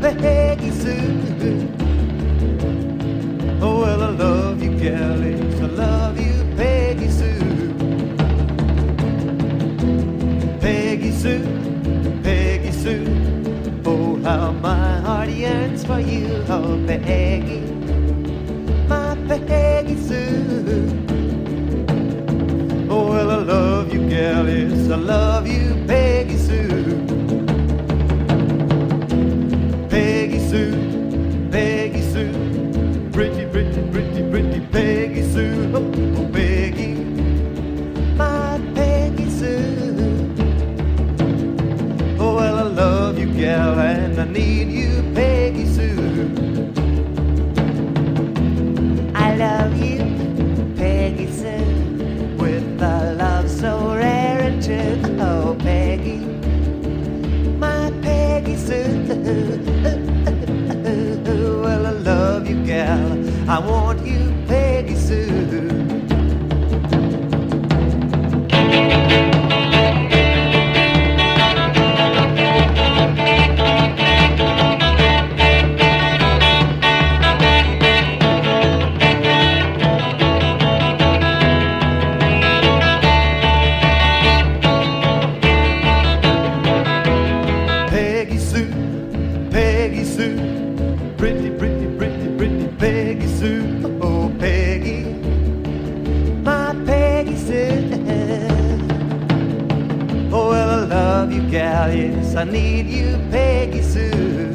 Peggy Sue. Oh, well, I love you, gal, yes, I love you, Peggy Sue. Peggy Sue, Peggy Sue. Oh, how my heart yearns for you, oh, Peggy, my Peggy Sue. Oh, well, I love you, gal, yes, I love you, Peggy Sue. Peggy Sue, Peggy Sue, pretty, pretty, pretty, pretty Peggy Sue. Oh, oh, Peggy, my Peggy Sue. Oh, well, I love you, gal, and I need you, Peggy Sue. I love you, Peggy Sue, with a love so rare and true. Oh, Peggy, my Peggy Sue. Well, I love you, gal, I want you, Peggy Sue. Peggy Sue, Peggy Sue, pretty, pretty, pretty, pretty Peggy Sue. Oh, Peggy, my Peggy Sue. Oh, well, I love you, gal, yes, I need you, Peggy Sue.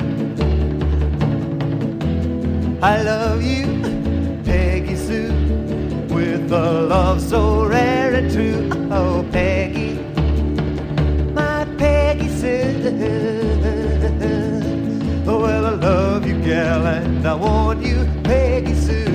I love you, Peggy Sue, with a love so rare and true. Oh, Peggy, my Peggy Sue. Oh, well, I love you, gal, and I want you, Peggy Sue.